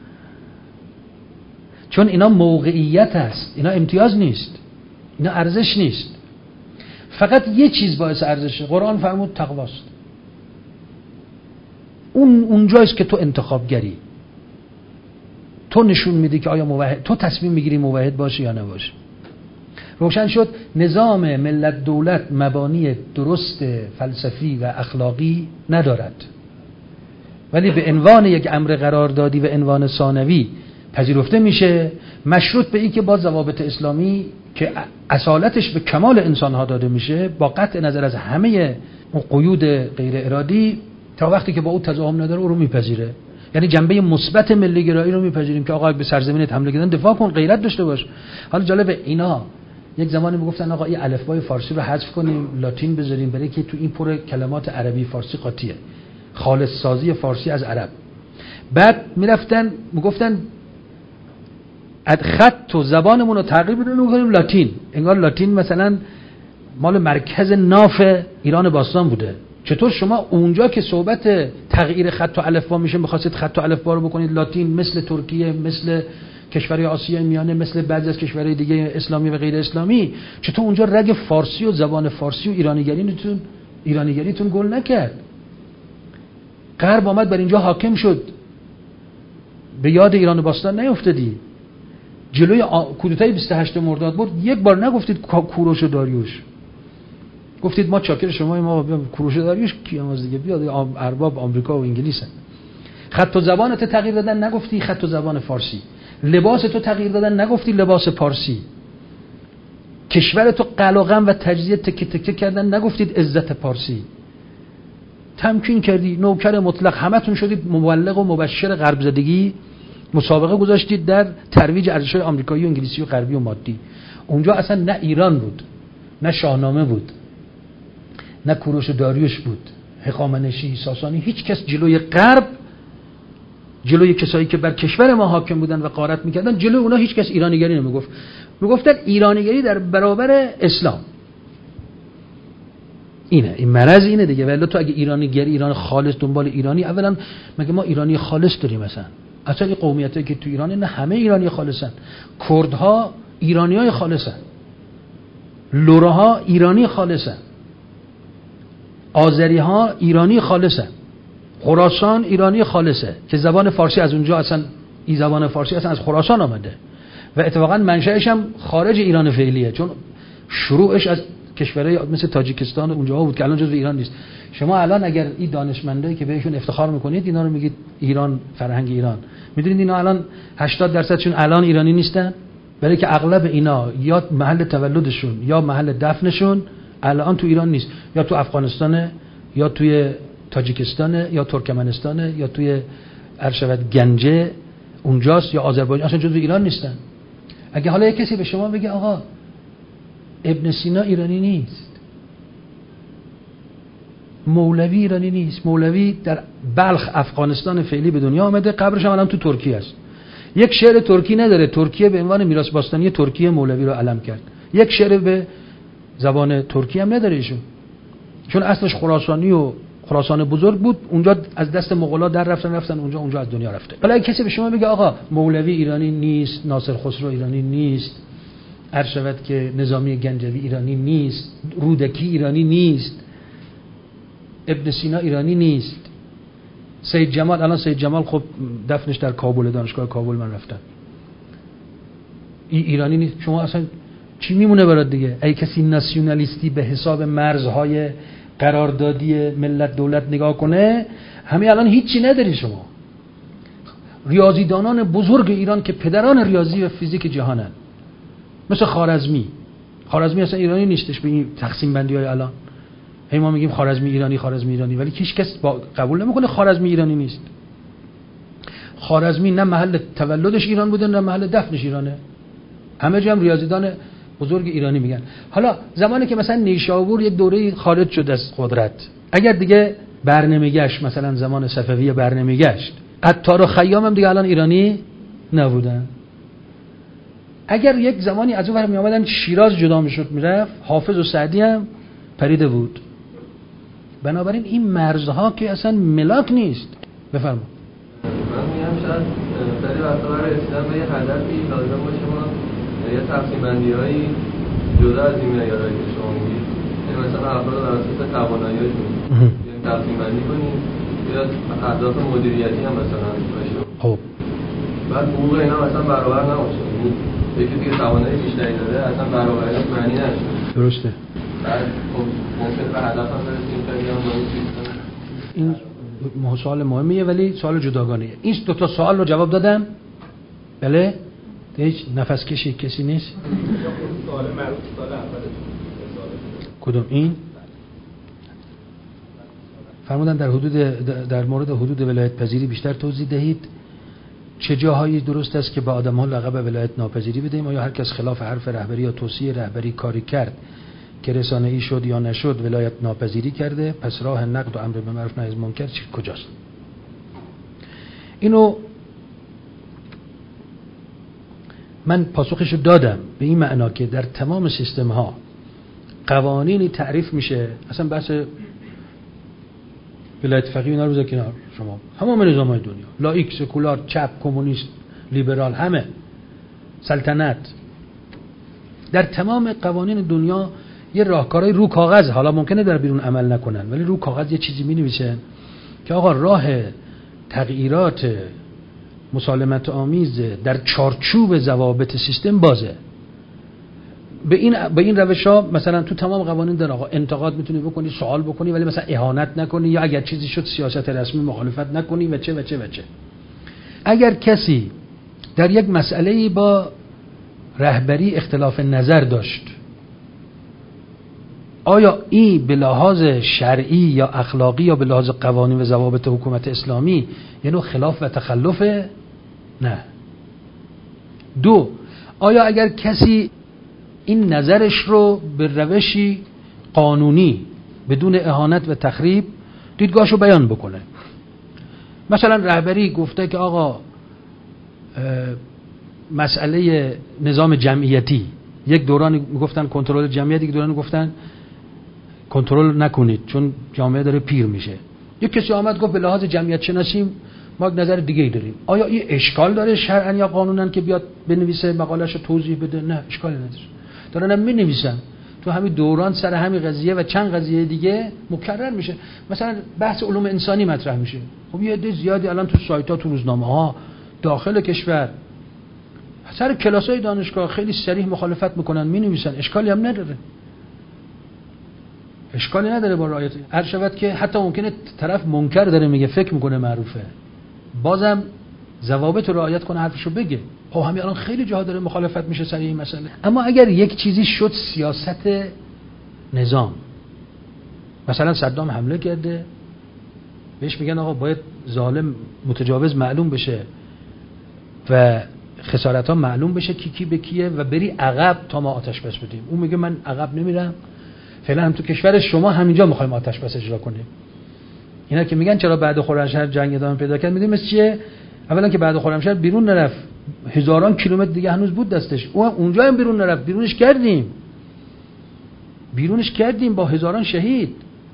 چون اینا موقعیت است، اینا امتیاز نیست، اینا ارزش نیست. فقط یه چیز باعث ارزشه، قرآن فرمود تقواست. اون اونجاییست که تو انتخابگری، تو نشون میدی که آیا موحد، تو تصمیم میگیری موحد باشی یا نباشی. روشن شد نظام ملت دولت مبانی درست فلسفی و اخلاقی ندارد، ولی به عنوان یک امر قراردادی و عنوان ثانوی پذیرفته میشه، مشروط به این که با ضوابط اسلامی که اصالتش به کمال انسانها داده میشه، با قطع نظر از همه اون قیود غیر ارادی تا وقتی که با اون تضاهم نداره او رو میپذیره. یعنی جنبه مثبت ملی گرایی رو میپذیریم که آقا به سرزمینت حمله کردن دفاع کن، غیرت داشته باش. حالا جالب اینا یک زمانی میگفتن آقا این الفبای فارسی رو حذف کنیم، لاتین بذاریم، برای که تو این پر کلمات عربی فارسی قاطیه، خالص سازی فارسی از عرب. بعد میرفتن میگفتن خط و زبانمون رو تغییر بدیم میگفتیم لاتین، انگار لاتین مثلا مال مرکز ناف ایران باستان بوده. چطور شما اونجا که صحبت تغییر خط و الفبا میشه می‌خواستید خط و الفبا رو بکنید لاتین، مثل ترکیه، مثل کشورهای آسیای میانه، مثل بعضی از کشورهای دیگه اسلامی و غیر اسلامی، چطور اونجا رگ فارسی و زبان فارسی و ایرانیگریتون ایرانیگریتون گل نکرد؟ غرب آمد بر اینجا حاکم شد، به یاد ایران باستان نیافتادی؟ جلوی کودتای بیست و هشتم مرداد بود یک بار نگفتید کوروش و داریوش، گفتید ما چاکر شما، ما کوروش و داریوش کیام از دیگه بیاد ارباب آمریکا و انگلیسن. خط و زبانت تغییر دادن نگفتی خط و زبان فارسی، لباس تو تغییر دادن نگفتی لباس پارسی، کشور تو قلقم و تجزیه تکه تکه کردن نگفتید عزت پارسی. تمکین کردی نوکر مطلق، همتون شدید مبلغ و مبشر غرب زدگی، مسابقه گذاشتید در ترویج ارزش‌های آمریکایی و انگلیسی و غربی و مادی. اونجا اصلا نه ایران بود، نه شاهنامه بود، نه کوروش و داریوش بود، هخامنشی، ساسانی، هیچ کس جلوی غرب، جلوی کسایی که بر کشور ما حاکم بودن و غارت میکردن، جلوی اونا هیچ کس ایرانیگری نمیگفت. میگفتن ایرانیگری در برابر اسلام. اینه این مرض اینه دیگه. ولی تو اگه ایرانیگری، ایران خالص دنبال ایرانی، اولا مگه ما ایرانی خالص داریم؟ مثلا اصلا این قومیتایی که تو ایران نه همه ایرانی خالصن. کردها ایرانیای خالصن، لورها ایرانی خالصن، آذری‌ها ایرانی خالصن، خراسان ایرانی خالصه که زبان فارسی از اونجا اصلا، این زبان فارسی اصلا از خراسان آمده و اتفاقا منشأش هم خارج ایران فعلیه، چون شروعش از کشورهای مثل تاجیکستان اونجاها بود که الان جزو ایران نیست. شما الان اگر این دانشمندایی که بهشون افتخار میکنید اینا رو میگید ایران، فرهنگ ایران، میدونید اینا الان هشتاد درصدشون الان ایرانی نیستن، برای که اغلب اینا یا محل تولدشون یا محل دفنشون الان تو ایران نیست، یا تو افغانستانه، یا توی تاجیکستانه، یا ترکمنستانه، یا توی ارشد گنجه اونجاست، یا آذربایجان، اصلا جزو ایران نیستن. اگه حالا یک کسی به شما بگه آقا ابن سینا ایرانی نیست، مولوی ایرانی نیست، مولوی در بلخ افغانستان فعلی به دنیا آمده، قبرش هم الان تو ترکیه است، یک شعر ترکی نداره، ترکیه به عنوان میراث باستانی ترکیه مولوی رو علم کرد، یک شعر به زبان ترکی هم نداره ایشون، چون اصلش خراسانی و خراسان بزرگ بود، اونجا از دست مغولا در رفتن رفتن اونجا اونجا از دنیا رفته. حالا کسی به شما بگه آقا مولوی ایرانی نیست، ناصر خسرو ایرانی نیست، عرض شود که نظامی گنجوی ایرانی نیست، رودکی ایرانی نیست، ابن سینا ایرانی نیست، سید جمال، الان سید جمال خب دفنش در کابل، دانشگاه کابل من رفتم، این ایرانی نیست، شما اصلا چی میمونه برات دیگه؟ ای کسی ناسیونالیستی به حساب مرزهای قراردادی ملت دولت نگاه کنه، همین الان هیچی نداری شما. ریاضیدانان بزرگ ایران که پدران ریاضی و فیزیک جهانن، مثل خوارزمی، خوارزمی اصلا ایرانی نیستش به این تقسیم بندی های الان، هی ما میگیم خوارزمی ایرانی، خوارزمی ایرانی، ولی هیچ کس با قبول نمیکنه خوارزمی ایرانی نیست. خوارزمی نه محل تولدش ایران بوده نه محل دفنش ایرانه، همه جا هم ریاضیدان بزرگ ایرانی میگن. حالا زمانی که مثلا نیشابور یک دوره خارج شد از قدرت، اگر دیگه برنمیگشت، مثلا زمان صفویه برنمیگشت، عطار و خیام هم دیگه الان ایرانی نبودن. اگر یک زمانی از اون ور می آمدن شیراز جدا میشد میرفت، حافظ و سعدی هم پریده بود. بنابراین این مرزها که اصلا ملاک نیست. بفرما. من میگم شاید خیلی وقتا برای رسیدن به یه هدفی لازم باشه ما یه تقسیم بندی‌هایی جدا از این معیارهایی که شما میگید، یعنی مثلا افراد بر اساس توانایی‌هاشون یعنی تقسیم بندی کنیم، یا اهداف مدیریتی هم مثلا باشه. خب بعد حقوق اینا مثلا برابر نباشه، یعنی یکی دیگه توانایی بیشتری داره اصلا برابریش معنی نداره. درسته. بعد خب ممکنه به هدف هم برسیم خیلی هم با این سیستم. این سوال مهمیه ولی سوال جداگانه‌ایه. این دو تا سوال رو جواب دادم؟ بله؟ هیچ نفس کشی کسی نیست؟ سوال مربوط سوال اول. کدوم این؟ فرمودن در حدود در مورد حدود ولایت پذیری بیشتر توضیح دهید. چه جاهایی درست است که به آدم‌ها لقب ولایت ناپذیری بدهیم؟ آیا هر کس خلاف حرف رهبری یا توصیه رهبری کاری کرد که رسانه‌ای شد یا نشد ولایت ناپذیری کرده؟ پس راه نقد و امر به معروف نهی از منکر چی کجاست؟ اینو من پاسخشو دادم به این معنا که در تمام سیستم ها قوانینی تعریف میشه، اصلا بحث ولایت فقیه اینا رو بذار کنار، شما همه نظام‌های دنیا، لاییک، سکولار، چپ، کمونیست، لیبرال، همه سلطنت، در تمام قوانین دنیا یه راهکارهای رو کاغذ، حالا ممکنه در بیرون عمل نکنن ولی رو کاغذ یه چیزی می‌نویسن که آقا راه تغییرات مسالمت آمیز در چارچوب ضوابط سیستم بازه. به این به این روش‌ها مثلا تو تمام قوانین در آقا انتقاد میتونی بکنی، سوال بکنی، ولی مثلا اهانت نکنی، یا اگر چیزی شد سیاست رسمی مخالفت نکنی و چه و چه و چه. اگر کسی در یک مسئله‌ای با رهبری اختلاف نظر داشت، آیا این به لحاظ شرعی یا اخلاقی یا به لحاظ قوانین و ضوابط حکومت اسلامی یه نوع خلاف و تخلفه؟ نه. دو، آیا اگر کسی این نظرش رو به روشی قانونی بدون اهانت و تخریب دیدگاهشو بیان بکنه، مثلا رهبری گفته که آقا مسئله نظام جمعیتی، یک دوران گفتن کنترل جمعیت، یک دوران گفتن کنترل نکنید چون جامعه داره پیر میشه، یک کسی آمد گفت به لحاظ جمعیت شناسی ما نظر دیگه ای داریم. آیا این اشکال داره شرعاً یا قانوناً که بیاد بنویسه مقاله‌شو توضیح بده؟ نه، اشکالی نداره. دارن می نویسن تو همین دوران سر همین قضیه و چند قضیه دیگه مکرر میشه. مثلا بحث علوم انسانی مطرح میشه، خب یه عده زیادی الان تو سایت‌ها، تو روزنامه‌ها داخل کشور سر کلاس‌های دانشگاه خیلی صریح مخالفت میکنن، می نویسن، اشکالی هم نداره. اشکالی نداره با رعایت. هر شود که حتی ممکنه طرف منکر داره میگه، فکر میکنه معروفه، بازم ضوابط رو رعایت کنه، حرفشو بگه. خب همین الان خیلی جاها داره مخالفت میشه سر این مسئله. اما اگر یک چیزی شد سیاست نظام، مثلا صدام حمله کرده، بهش میگن آقا باید ظالم متجاوز معلوم بشه و خسارت ها معلوم بشه کی کی به کیه و بری عقب تا ما آتش بس بدیم. اون میگه من عقب نمیرم، فعلا هم تو کشور شما همینجا میخوایم آتش بس اجرا کنیم. اینا که میگن چرا بعد خرمشهر جنگ ادامه پیدا کرد، میدونید مثل چیه؟ اولا که بعد خرمشهر بیرون نرفت، هزاران کیلومتر دیگه هنوز بود دستش، اون اونجا هم بیرون نرفت، بیرونش کردیم بیرونش کردیم با هزاران شهید.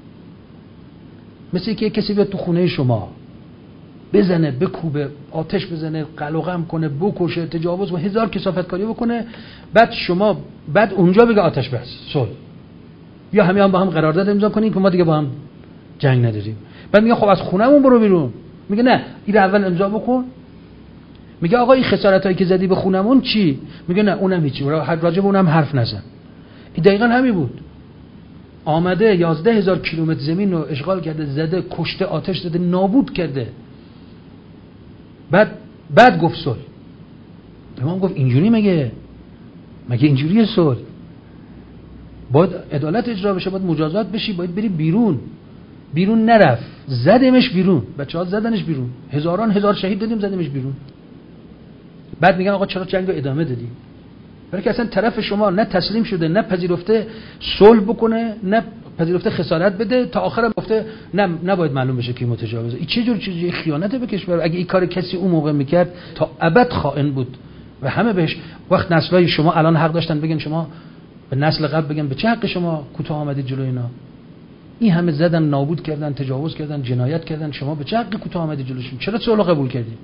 مثل که کسی بیاد تو خونه شما بزنه، بکوبه، آتش بزنه، قلقم کنه، بکشه، تجاوز و هزار کثافت کاری بکنه، بعد شما بعد اونجا بگه آتش بس صلح، یا همین با هم قرارداد امضا کنیم که ما دیگه با هم جنگ نداریم. بعد میگه خب از خونه‌مون برو بیرون، میگه نه این اول امضا بکن. میگه آقا این خسارتایی که زدی به خونمون چی؟ میگه نه اونم هیچی، راجع به اونم حرف نزن. این دقیقاً همین بود. آمده یازده هزار کیلومتر زمین رو اشغال کرده، زده، کشته، آتش زده، نابود کرده. بعد بعد گفت صلح. امام گفت اینجوری مگه مگه اینجوریه صلح؟ باید عدالت اجرا بشه، باید مجازات بشی، باید بری بیرون. بیرون نرفت، زدیمش بیرون، بچه‌ها زدنش بیرون، هزاران هزار شهید دادیم، زدیمش بیرون. بعد میگن آقا چرا جنگ رو ادامه دادی؟ برای که اصلا طرف شما نه تسلیم شده، نه پذیرفته صلح بکنه، نه پذیرفته خسارت بده، تا آخرم گفته نه نباید معلوم بشه کی متجاوزه. این چه جور چیزی؟ خیانت به کشور. اگه این کار کسی اون موقع میکرد تا ابد خائن بود و همه بهش. وقت نسلای شما الان حق داشتن بگن، شما به نسل قبل بگن به چه حق شما کوتاه آمدید جلوی اینا؟ این همه زدن، نابود کردن، تجاوز کردن، جنایت کردن، شما به چه حق کوتاه آمدید جلوشون؟ چرا صلح قبول کردید؟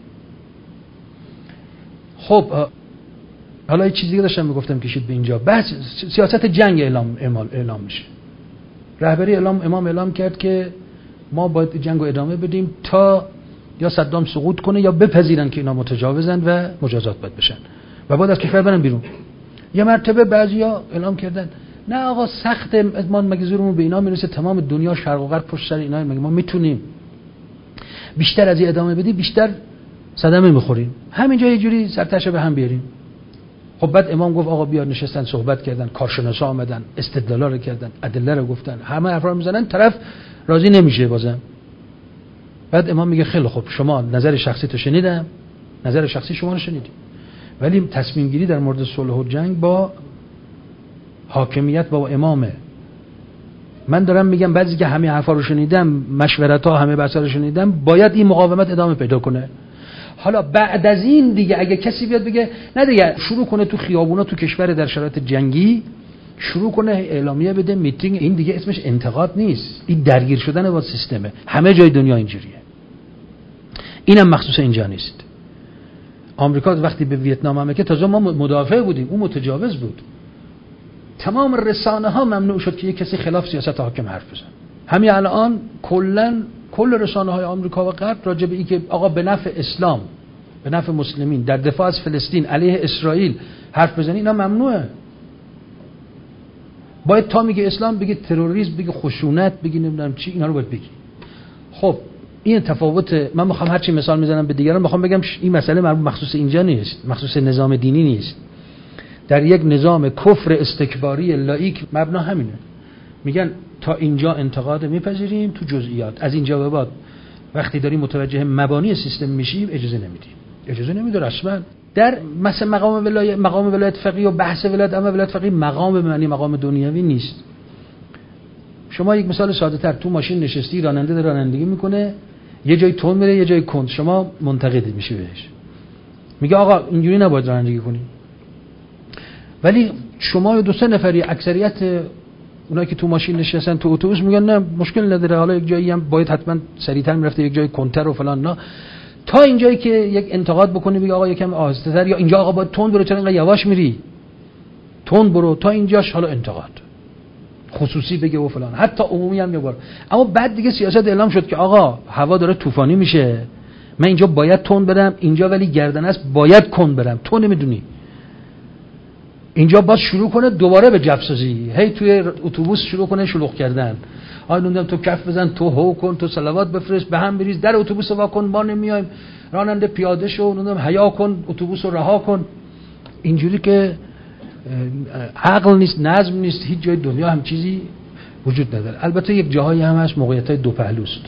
خب حالا یه چیزی داشتم میگفتم کشید به اینجا، بحث سیاست جنگ اعلام اعلام اعلام میشه. رهبری اعلام امام اعلام کرد که ما باید جنگو ادامه بدیم تا یا صدام سقوط کنه یا بپذیرن که اینا متجاوزن و مجازات باید بشن و بعد از کشور برن بیرون. یه مرتبه بعضیا اعلام کردن نه آقا سخت، ما مگه زورمون به اینا میرسه؟ تمام دنیا شرق و غرب پشت سر اینا، مگه ما میتونیم بیشتر از این ادامه بدیم بیشتر صدمه میخوریم، همینجا یه جوری سرتشه به هم بیاریم. خب بعد امام گفت آقا بیا، نشستن صحبت کردن، کارشناسا آمدن، استدلالا رو کردن، ادله رو گفتن، همه حرفا رو میزنن، طرف راضی نمیشه بازم. بعد امام میگه خیلی خب شما نظر شخصی تو شنیدم، نظر شخصی شما رو شنیدیم، ولی تصمیم گیری در مورد صلح و جنگ با حاکمیت با امامه. من دارم میگم بعضی که همه حرفا رو شنیدم، مشورت‌ها همه بحثا رو شنیدم، باید این مقاومت ادامه پیدا کنه. حالا بعد از این دیگه اگه کسی بیاد بگه نه دیگه، شروع کنه تو خیابونا تو کشور در شرایط جنگی شروع کنه اعلامیه بده، میتینگ، این دیگه اسمش انتقاد نیست، این درگیر شدن با سیستمه. همه جای دنیا اینجوریه، اینم مخصوص اینجا نیست. آمریکا وقتی به ویتنام هم که تازه ما مدافع بودیم، اون متجاوز بود، تمام رسانه ها ممنوع شد که یک کسی خلاف سیاست حاکم حرف بزنه. همین الان کلا کل رسانه های آمریکا و غرب راجع به این که آقا به نفع اسلام، به نفع مسلمین، در دفاع از فلسطین، علیه اسرائیل حرف بزنی، اینا ممنوعه. باید تا میگه اسلام بگی تروریسم، بگی خشونت، بگی نمیدونم چی، اینا رو باید بگی. خب این تفاوت. من میخوام هر چی مثال میزنم به دیگران، میخوام بگم این مسئله مربوط مخصوص اینجا نیست، مخصوص نظام دینی نیست. در یک نظام کفر استکباری لاییک مبنا همینه، میگن تا اینجا انتقاد میپذیریم، تو جزئیات از اینجا به بعد وقتی داری متوجه مبانی سیستم میشی اجازه نمیدیم، اجازه نمیده اصلا. در مثلا مقام ولایت، مقام ولایت فقیه و بحث ولایت، اما ولایت فقیه مقام به معنی مقام دنیوی نیست. شما یک مثال ساده تر، تو ماشین نشستی، راننده داره رانندگی میکنه، یه جای تون میره یه جای کند، شما منتقد میشی بهش، میگه آقا اینجوری نباید رانندگی کنی. ولی شما دو سه نفری، اکثریت اونایی که تو ماشین نشستن تو اتوبوس میگن نه مشکل نداره، حالا یک جایی هم باید حتما سریعتر میرفته، یک جای کنتر و فلان، نه تا اینجایی که یک انتقاد بکنی بگی آقا یکم آهسته‌تر، یا اینجا آقا باید تند برو، چرا اینقدر یواش میری، تند برو، تا اینجاش حالا انتقاد خصوصی بگه و فلان، حتی عمومی هم میگه. اما بعد دیگه سیاست اعلام شد که آقا هوا داره طوفانی میشه، من اینجا باید تند برم، اینجا ولی گردن است باید کند برم، تو نمیدونی. اینجا باز شروع کنه دوباره به جفسازی، هی توی اتوبوس شروع کنه شلوغ کردن، آی نمیدونم تو کف بزن، تو هو کن، تو صلوات بفرست، به هم بریز، در اتوبوس وا کن، ما نمیایم، راننده پیاده شو، نمیدونم حیا کن، اتوبوس رو رها کن. اینجوری که عقل نیست، نظم نیست، هیچ جای دنیا هم چیزی وجود نداره. البته یک جاهایی هم هست موقعیت‌های دو پهلوست،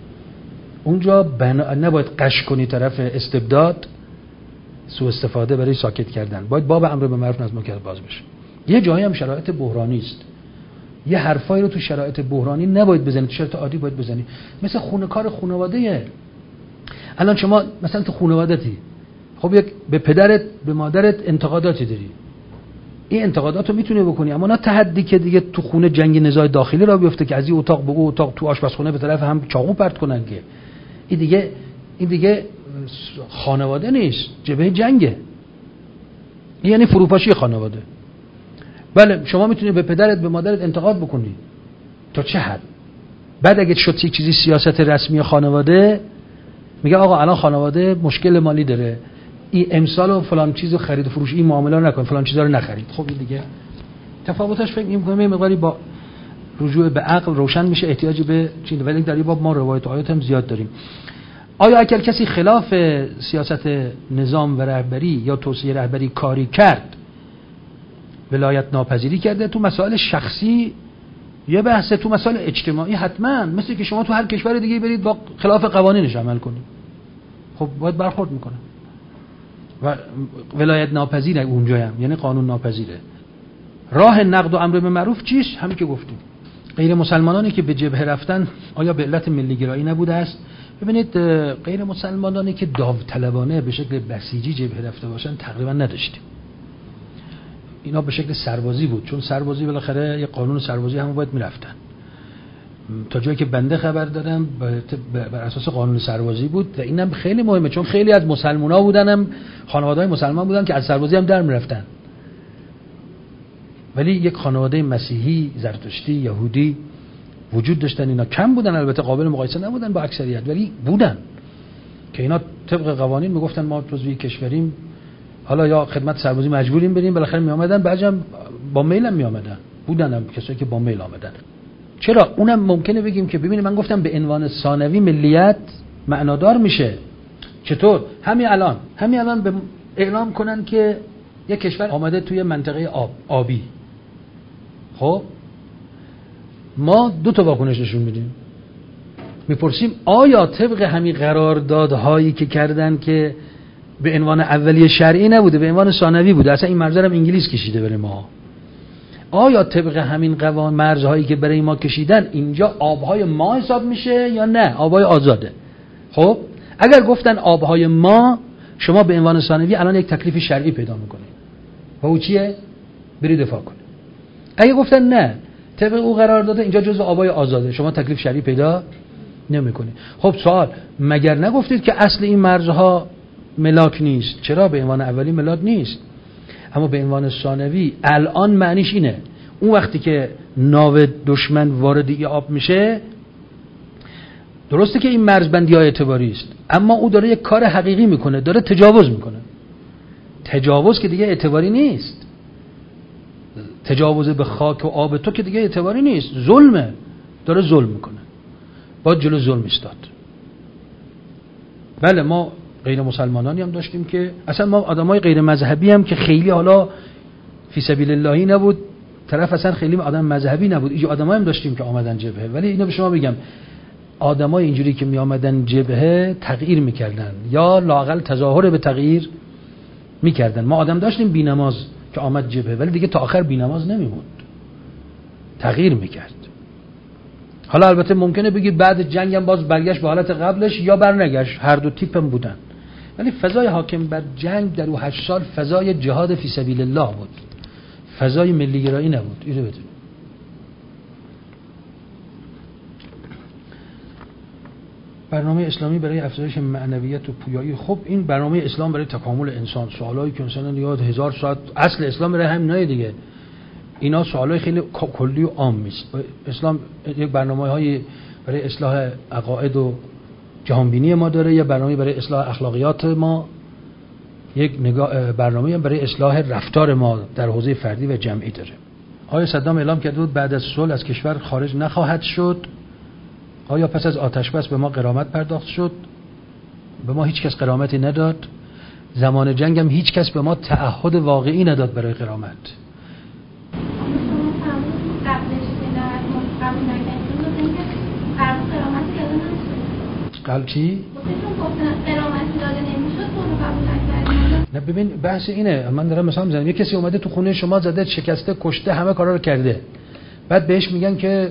اونجا بنا... نباید قش کنی طرف استبداد، سوء استفاده برای ساکت کردن، باید باب امر به معروف نهی عن منکر باز بشه. یه جایی هم شرایط بحرانی است، یه حرفایی رو تو شرایط بحرانی نباید بزنی، تو شرایط عادی باید بزنی. مثل خونه کار خانواده‌ایه. الان شما مثلا تو خانوادتی، خب یک به پدرت به مادرت انتقاداتی داری، این انتقادات رو میتونی بکنی، اما نه تحدی که دیگه تو خونه جنگ نزاع داخلی را بیفته که از این اتاق به اون اتاق، تو آشپزخونه به طرف هم چاقو پرت کنن، که این دیگه این دیگه خانواده نیست، جبهه جنگه، یعنی فروپاشی خانواده. بله شما میتونی به پدرت به مادرت انتقاد بکنی تا چه حد. بعد اگه شد یک چیزی سیاست رسمی خانواده، میگه آقا الان خانواده مشکل مالی داره، این امسال و فلان چیزو خرید و فروش این معامله نکن، فلان چیزا رو نخرید. خب این دیگه تفاوتش فکر می‌کنم یه مقداری با رجوع به عقل روشن میشه، احتیاجی به چیز، ولی در این باب ما روایت و آیات هم زیاد داریم. آیا اگر کسی خلاف سیاست نظام و رهبری یا توصیه رهبری کاری کرد، ولایت ناپذیری کرده، تو مسائل شخصی یه بحثه، تو مسائل اجتماعی حتما، مثل که شما تو هر کشور دیگه برید با خلاف قوانینش عمل کنید، خب باید برخورد میکنه. و ولایت ناپذیره اونجا هم، یعنی قانون ناپذیره. راه نقد و امر به معروف چیست؟ همین که گفتیم. غیر مسلمانانی که به جبهه رفتن آیا به علت ملی گرایی نبوده است؟ ببینید غیر مسلمانانی که داوطلبانه به شکل بسیجی جبهه رفته باشن تقریبا نداشتیم. اینا به شکل سربازی بود، چون سربازی بالاخره یه قانون سربازی هم باید میرفتن. تا جایی که بنده خبر دارم بر اساس قانون سربازی بود و اینم خیلی مهمه، چون خیلی از مسلمان‌ها بودنم خانواده‌های مسلمان بودن که از سربازی هم در میرفتن. ولی یک خانواده مسیحی، زرتشتی، یهودی وجود داشتن، اینا کم بودن، البته قابل مقایسه نبودن با اکثریت، ولی بودن که اینا طبق قوانین میگفتن ما جزوی کشوریم، حالا یا خدمت سربازی مجبوریم بریم، بالاخره می اومدن، بعضیم با میل هم می اومدن، بودن هم کسایی که با میل اومدن. چرا؟ اونم ممکنه بگیم که ببینید من گفتم به عنوان ثانوی ملیت معنادار میشه. چطور؟ همین الان همین الان به اعلام کنن که یک کشور آمده توی منطقه آب آبی، خب ما دو تا واکنش نشون میدیم، میپرسیم آیا طبق همین قراردادهایی که کردن که به عنوان اولیه شرعی نبوده، به عنوان ثانوی بوده، اصلا این مرزها هم انگلیس کشیده برای ما، آیا طبق همین قوانین مرزهایی که برای ما کشیدن اینجا آبهای ما حساب میشه یا نه آبهای آزاده؟ خب اگر گفتن آبهای ما، شما به عنوان ثانوی الان یک تکلیف شرعی پیدا میکنید و او چیه؟ برید دفاع کنید. اگه گفتن نه طبق او قرار داده اینجا جزء آبهای آزاده، شما تکلیف شرعی پیدا نمیکنید. خب سوال، مگر نگفتید که اصل این مرزها ملاک نیست؟ چرا به عنوان اولی ملاک نیست، اما به عنوان ثانوی الان معنیش اینه اون وقتی که ناو دشمن وارد ای آب میشه، درسته که این مرزبندی های اعتباری است، اما او داره یک کار حقیقی میکنه، داره تجاوز میکنه. تجاوز که دیگه اعتباری نیست، تجاوز به خاک و آب تو که دیگه اعتباری نیست، ظلمه، داره ظلم میکنه، باید جلو ظلم ایستاد. بله ما غیر مسلمانانی هم داشتیم که اصلا ما آدمای غیر مذهبی هم که خیلی حالا فی سبیل اللهی نبود، طرف اصلا خیلی آدم مذهبی نبود، اینجا آدمایی هم داشتیم که آمدن جبهه. ولی اینو به شما بگم آدمای اینجوری که می آمدن جبهه تغییر میکردن یا لااقل تظاهر به تغییر میکردن. ما آدم داشتیم بی‌نماز که آمد جبهه ولی دیگه تا آخر بی‌نماز نمیموند، تغییر میکرد. حالا البته ممکنه بگید بعد جنگ هم باز برگشت به حالت قبلش یا برنگشت، هر دو تیپ هم بودن، ولی فضای حاکم بر جنگ در اون هشت سال فضای جهاد فی سبیل الله بود، فضای ملی گرایی نبود. اینو بدون برنامه اسلامی برای افزایش معنویت و پویایی. خب این برنامه اسلام برای تکامل انسان، سوالایی که مثلا یاد هزار ساعت اصل اسلام برای همینای دیگه، اینا سوالای خیلی کلی و عام است. اسلام یک برنامه‌های برای اصلاح عقاید و جهانبینی ما داره، یا برنامه برای اصلاح اخلاقیات ما، یک نگاه برنامه برای اصلاح رفتار ما در حوزه فردی و جمعی داره. آیا صدام اعلام کرده بود بعد از صلح از کشور خارج نخواهد شد؟ آیا پس از آتش بس به ما غرامت پرداخت شد؟ به ما هیچ کس غرامتی نداد. زمان جنگ هم هیچ کس به ما تعهد واقعی نداد برای غرامت. قبل چی؟ نه ببین بحث اینه، من دارم مثلا میزنم، یه کسی اومده تو خونه شما زده، شکسته، کشته، همه کارا رو کرده، بعد بهش میگن که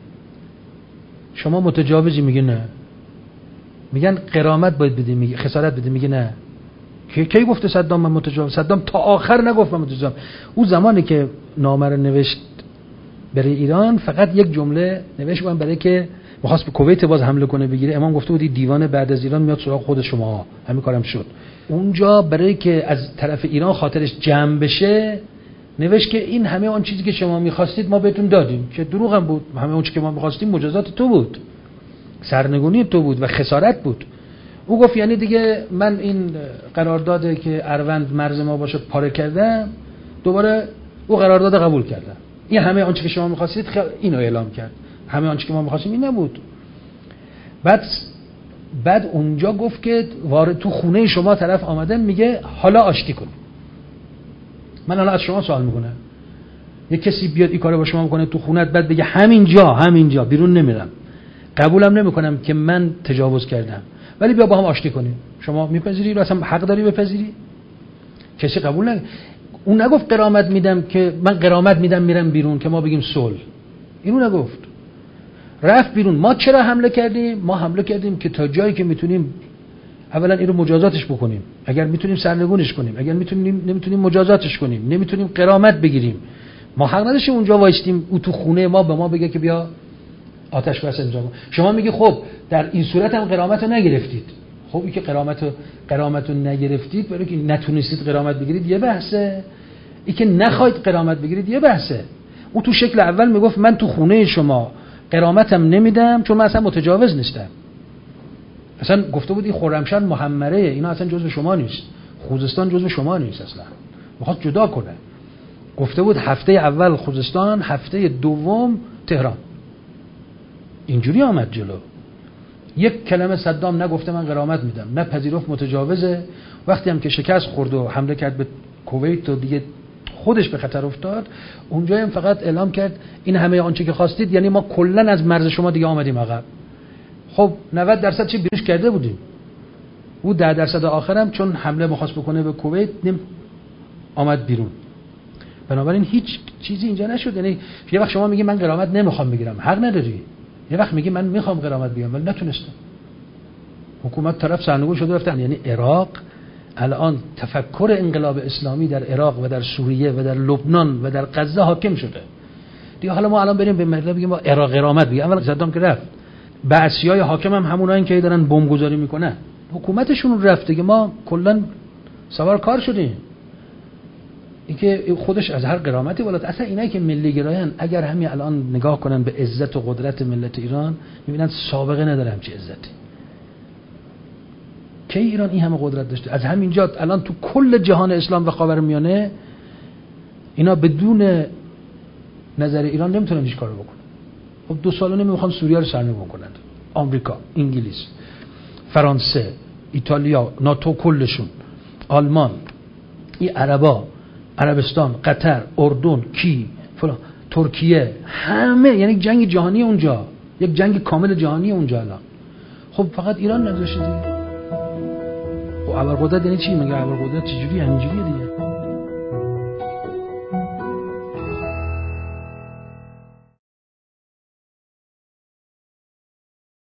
شما متجاوزی، میگه نه. میگن غرامت باید بدی، میگه خسارت بدی، میگه نه. کی کی گفته صدام من متجاوز؟ صدام تا آخر نگفت من متجاوز. اون زمانی که نامه رو نوشت برای ایران فقط یک جمله نوشت بود برای که می‌خواست به کویت باز حمله کنه بگیره، امام گفته بودی دیوان بعد از ایران میاد سراغ خود شما. همین کارم شد. اونجا برای که از طرف ایران خاطرش جمع بشه نوشت که این همه اون چیزی که شما می‌خواستید ما بهتون دادیم، که دروغ هم بود. همه اون چیزی که ما می‌خواستیم مجازات تو بود، سرنگونی تو بود و خسارت بود. او گفت یعنی دیگه من این قرارداده که اروند مرز ما باشه پاره کردم، دوباره او قرارداد قبول کردم. این همه آنچه که شما می‌خواستید خ... اینو اعلام کرد. همه آنچه که ما می‌خواستیم این نبود. بعد بعد اونجا گفت که وارد تو خونه شما طرف آمده میگه حالا آشتی کن. من الان از شما سوال میکنم، یک کسی بیاد این کارو با شما بکنه تو خونت، بعد بگه همینجا همینجا بیرون نمیرم، قبولم نمیکنم که من تجاوز کردم، ولی بیا با هم آشتی کنیم، شما میپذیری؟ رو اصلا حق داری بپذیری؟ کسی قبول نکنه. اون نگفت غرامت میدم که من غرامت میدم میرم بیرون که ما بگیم صلح، اینو نگفت. رفت بیرون. ما چرا حمله کردیم؟ ما حمله کردیم که تا جایی که میتونیم اولا این رو مجازاتش بکنیم، اگر میتونیم سرنگونش کنیم، اگر میتونیم نمیتونیم مجازاتش کنیم، نمیتونیم غرامت بگیریم. ما حق نداشتیم اونجا وایستیم او تو خونه ما به ما بگه که بیا آتش بس امضا کن. شما میگی خب در این صورت هم غرامت رو نگرفتید. خب این که غرامت رو غرامت رو نگرفتید برای که نتونستید غرامت بگیرید یه بحثه، این که نخواید غرامت بگیرید یه بحثه. او تو شکل اول میگفت من تو خونه شما غرامتم نمیدم چون من اصلا متجاوز نیستم. اصلا گفته بود این خرمشهر محمره، اینا اصلا جزء شما نیست، خوزستان جزء شما نیست، اصلا میخواد جدا کنه. گفته بود هفته اول خوزستان، هفته دوم تهران. اینجوری آمد جلو. یک کلمه صدام نگفته من غرامت میدم، نه پذیرفت متجاوزه. وقتی هم که شکست خورد و حمله کرد به کویت و دیگه خودش به خطر افتاد، اونجا هم فقط اعلام کرد این همه آنچه که خواستید، یعنی ما کلا از مرز شما دیگه آمدیم عقب. خب نود درصد چه بیرونش کرده بودیم، او ده درصد آخرم چون حمله می‌خواست بکنه به کویت نیم آمد بیرون. بنابراین هیچ چیزی اینجا نشد. یعنی یه وقت شما میگی من غرامت نمیخوام بگیرم، حق نداری. یه وقت میگی من میخوام غرامت بگیرم ولی نتونستم. حکومت طرف سرنگون شده رفتن. یعنی عراق الان تفکر انقلاب اسلامی در عراق و در سوریه و در لبنان و در غزه حاکم شده. دیگه حالا ما الان بریم به مردم بگیم ما عراق غرامت بگیم. اول صدام که رفت، بعثیای حاکم هم همونایی که دارن بمب گذاری میکنن، حکومتشون رفته که ما کلا سوار کار شدیم. اینکه خودش از هر غرامتی بالات. اصلا اینایی که ملی گرایان اگر همین الان نگاه کنن به عزت و قدرت ملت ایران، میبینن سابقه نداره همچین عزتی. کی ایران این همه قدرت داشته؟ از همینجا الان تو کل جهان اسلام و خاورمیانه اینا بدون نظر ایران نمیتونن هیچ کارو بکنن. خب دو سال نمیخوان سوریه رو سرنگون کنن. آمریکا، انگلیس، فرانسه، ایتالیا، ناتو کلشون، آلمان، این عربا، عربستان، قطر، اردن، کی، فلان، ترکیه، همه، یعنی جنگ جهانی اونجا، یک جنگ کامل جهانی اونجا الان. خب فقط ایران نداشته دیگه. و ابرقدرت یعنی چی؟ مگه ابرقدرت چجوری همینجوریه دیگه؟